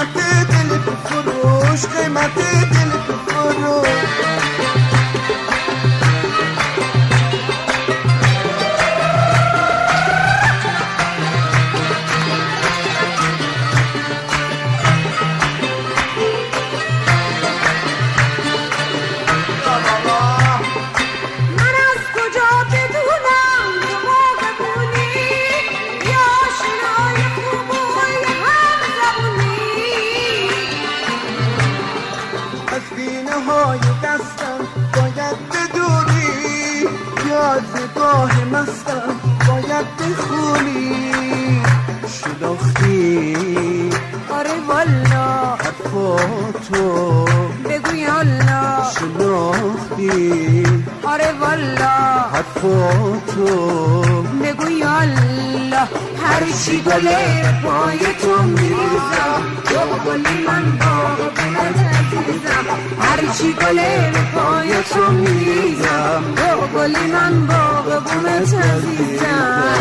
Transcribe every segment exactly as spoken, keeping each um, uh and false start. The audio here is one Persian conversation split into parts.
قیمت دل بفروش، قیمت دل بفروش. های دستم باید بدونی، یاد نگاه مستم باید بخونی. شناختی آره والا حرفاتو بگو یالا. شناختی آره والا حرفاتو بگو یالا. هر چی گله پای تو میریزم، تو گلی من باغ بلد عزیزم. هر چی گله پای تو میریزم، تو گلی من باغ بلد عزیزم.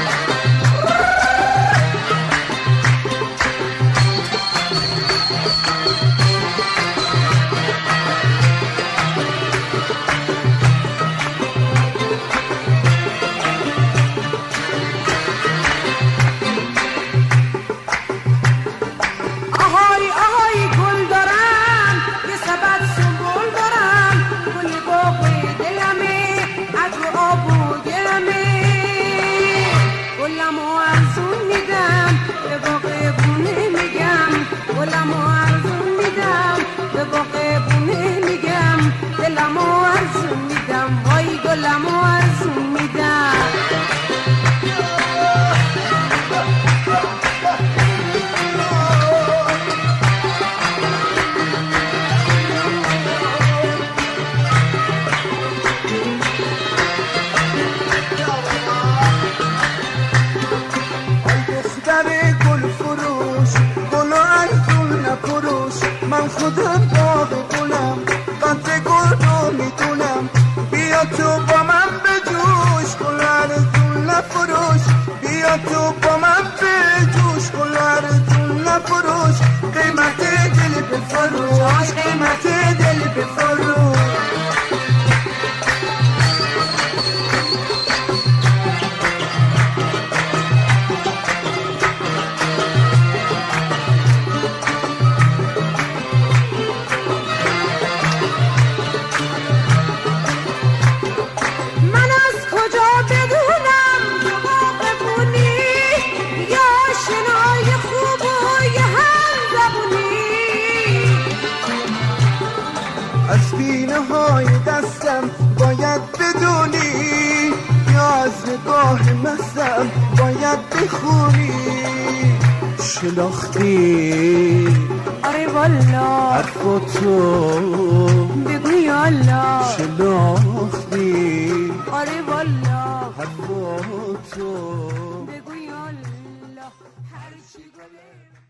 دلمو ارزون میدم، وای گلمو ارزون میدم. دختر گل فروش، گل ارزون نفروش. من خودم باغ گلم، قدر گل رو میدونم. بیا تو با من بجوش، گل ارزون نفروش. بیا تو با من بجوش، گل ارزون نفروش. قیمت دل بفروش، قیمت دل بفروش. از سینه های دستم باید بدونی، یا از نگاه مستم باید بخونی. شناختی آره والا حرفاتو بگو یالا. شناختی آره والا حرفاتو بگو یالا. هر چی گله